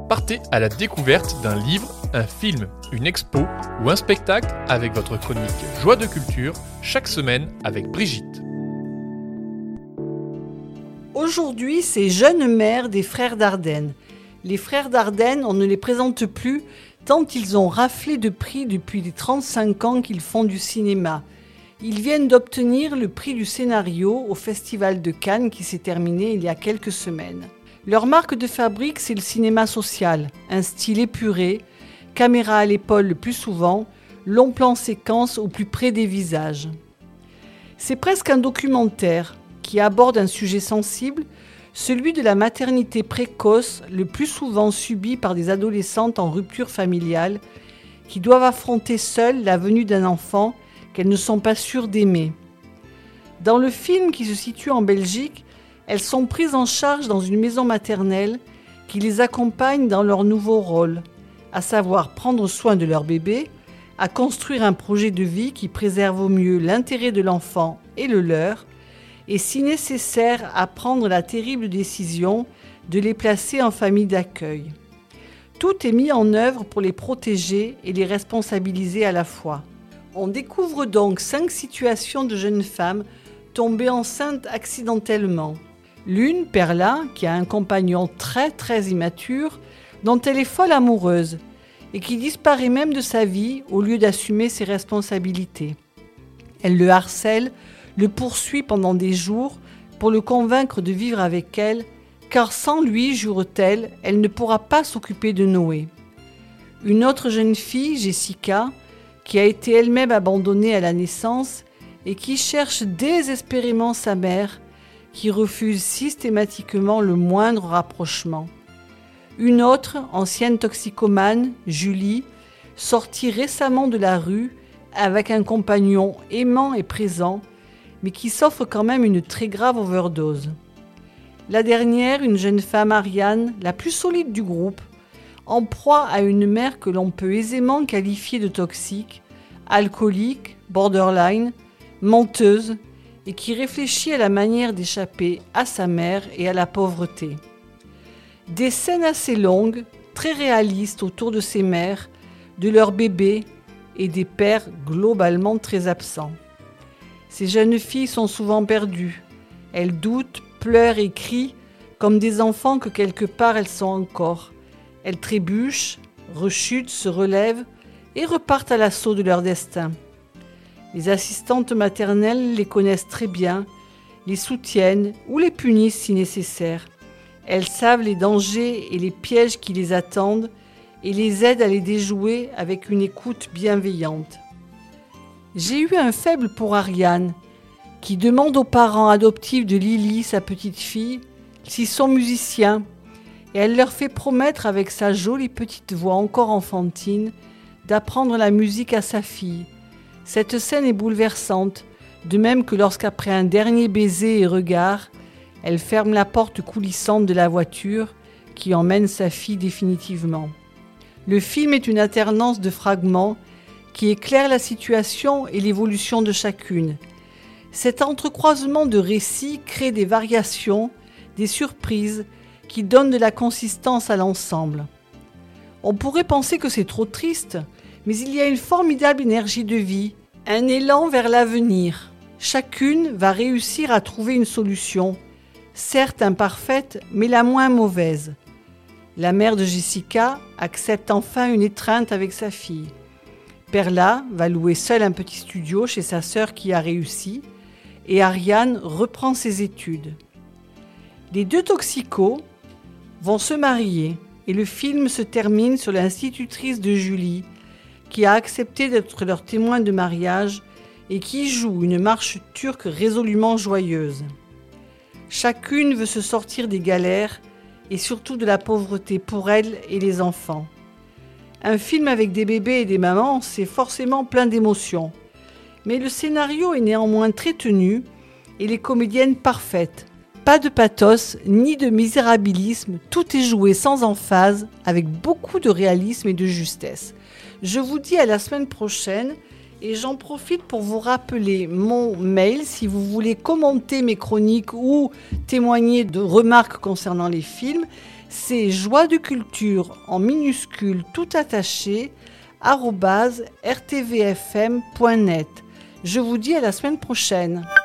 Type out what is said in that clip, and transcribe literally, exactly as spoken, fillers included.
Partez à la découverte d'un livre, un film, une expo ou un spectacle avec votre chronique Joie de culture chaque semaine avec Brigitte. Aujourd'hui, c'est Jeunes mères des frères Dardenne. Les frères Dardenne, on ne les présente plus tant ils ont raflé de prix depuis les trente-cinq ans qu'ils font du cinéma. Ils viennent d'obtenir le prix du scénario au Festival de Cannes qui s'est terminé il y a quelques semaines. Leur marque de fabrique, c'est le cinéma social, un style épuré, caméra à l'épaule le plus souvent, long plan séquence au plus près des visages. C'est presque un documentaire qui aborde un sujet sensible, celui de la maternité précoce, le plus souvent subie par des adolescentes en rupture familiale, qui doivent affronter seules la venue d'un enfant qu'elles ne sont pas sûres d'aimer. Dans le film qui se situe en Belgique, elles sont prises en charge dans une maison maternelle qui les accompagne dans leur nouveau rôle, à savoir prendre soin de leur bébé, à construire un projet de vie qui préserve au mieux l'intérêt de l'enfant et le leur, et si nécessaire à prendre la terrible décision de les placer en famille d'accueil. Tout est mis en œuvre pour les protéger et les responsabiliser à la fois. On découvre donc cinq situations de jeunes femmes tombées enceintes accidentellement. L'une, Perla, qui a un compagnon très très immature, dont elle est folle amoureuse, et qui disparaît même de sa vie au lieu d'assumer ses responsabilités. Elle le harcèle, le poursuit pendant des jours pour le convaincre de vivre avec elle, car sans lui, jure-t-elle, elle ne pourra pas s'occuper de Noé. Une autre jeune fille, Jessica, qui a été elle-même abandonnée à la naissance et qui cherche désespérément sa mère, qui refuse systématiquement le moindre rapprochement. Une autre, ancienne toxicomane, Julie, sortie récemment de la rue avec un compagnon aimant et présent, mais qui s'offre quand même une très grave overdose. La dernière, une jeune femme, Ariane, la plus solide du groupe, en proie à une mère que l'on peut aisément qualifier de toxique, alcoolique, borderline, menteuse, et qui réfléchit à la manière d'échapper à sa mère et à la pauvreté. Des scènes assez longues, très réalistes autour de ces mères, de leurs bébés et des pères globalement très absents. Ces jeunes filles sont souvent perdues. Elles doutent, pleurent et crient comme des enfants que quelque part elles sont encore. Elles trébuchent, rechutent, se relèvent et repartent à l'assaut de leur destin. Les assistantes maternelles les connaissent très bien, les soutiennent ou les punissent si nécessaire. Elles savent les dangers et les pièges qui les attendent et les aident à les déjouer avec une écoute bienveillante. J'ai eu un faible pour Ariane, qui demande aux parents adoptifs de Lily, sa petite fille, s'ils sont musiciens, et elle leur fait promettre avec sa jolie petite voix encore enfantine d'apprendre la musique à sa fille. Cette scène est bouleversante, de même que lorsqu'après un dernier baiser et regard, elle ferme la porte coulissante de la voiture qui emmène sa fille définitivement. Le film est une alternance de fragments qui éclaire la situation et l'évolution de chacune. Cet entrecroisement de récits crée des variations, des surprises qui donnent de la consistance à l'ensemble. On pourrait penser que c'est trop triste, mais il y a une formidable énergie de vie, un élan vers l'avenir. Chacune va réussir à trouver une solution, certes imparfaite, mais la moins mauvaise. La mère de Jessica accepte enfin une étreinte avec sa fille. Perla va louer seule un petit studio chez sa sœur qui a réussi et Ariane reprend ses études. Les deux toxicos vont se marier et le film se termine sur l'institutrice de Julie qui a accepté d'être leur témoin de mariage et qui joue une marche turque résolument joyeuse. Chacune veut se sortir des galères et surtout de la pauvreté pour elle et les enfants. Un film avec des bébés et des mamans, c'est forcément plein d'émotions. Mais le scénario est néanmoins très tenu et les comédiennes parfaites. Pas de pathos ni de misérabilisme, tout est joué sans emphase, avec beaucoup de réalisme et de justesse. Je vous dis à la semaine prochaine et j'en profite pour vous rappeler mon mail si vous voulez commenter mes chroniques ou témoigner de remarques concernant les films. C'est joie de culture en minuscule tout attaché arobase r t v f m point net. Je vous dis à la semaine prochaine.